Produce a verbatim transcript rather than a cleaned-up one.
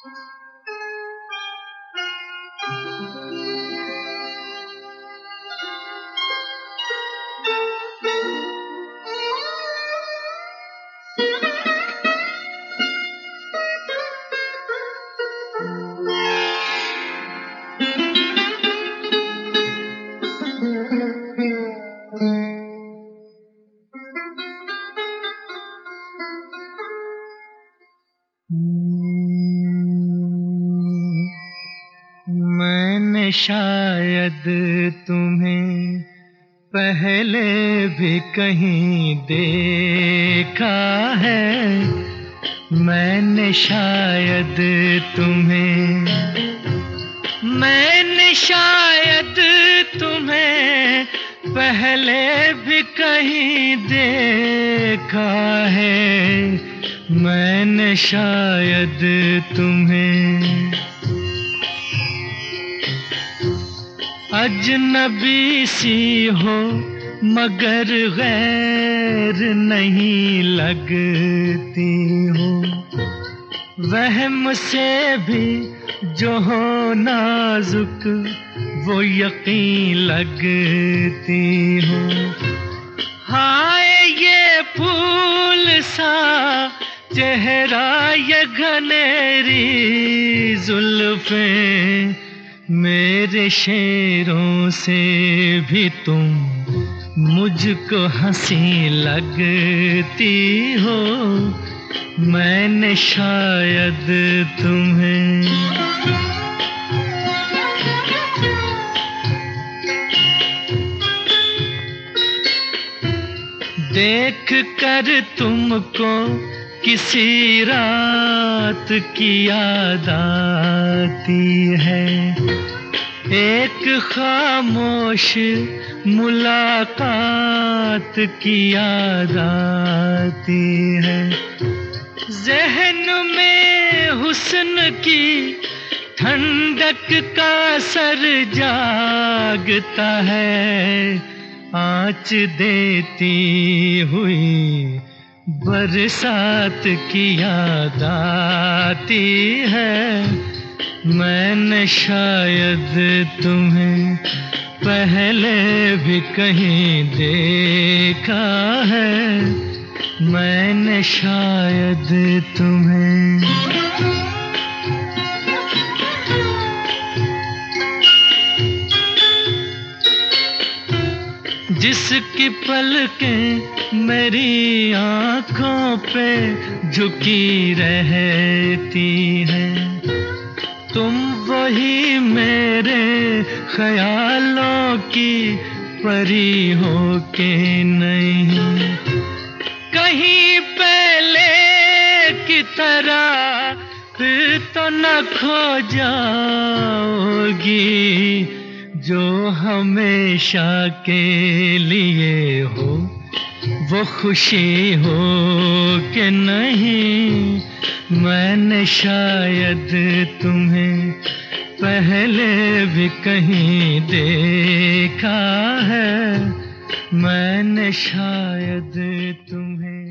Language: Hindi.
मैंने शायद तुम्हें पहले भी कहीं देखा है। मैंने शायद तुम्हें मैंने शायद तुम्हें पहले भी कहीं देखा है। मैंने शायद तुम्हें अजनबी सी हो मगर गैर नहीं लगती हो। वहम से भी जो हो नाजुक वो यकीन लगती हो। हाय ये फूल सा चेहरा ये घनेरी जुल्फें, मेरे शेरों से भी तुम मुझको हंसी लगती हो। मैंने शायद तुम्हें देख कर तुमको किसी रात की याद आती है। एक खामोश मुलाकात की याद आती है। ज़हन में हुस्न की ठंडक का असर जागता है। आँच देती हुई बरसात की याद आती है। मैंने शायद तुम्हें पहले भी कहीं देखा है। मैंने शायद तुम्हें जिसकी पलकें मेरी आँखों पे झुकी रहती हैं, तुम वही मेरे ख्यालों की परी हो के नहीं। कहीं पहले की तरह फिर तो न खो जाओगी, जो हमेशा के लिए हो वो खुशी हो कि नहीं। मैंने शायद तुम्हें पहले भी कहीं देखा है। मैंने शायद तुम्हें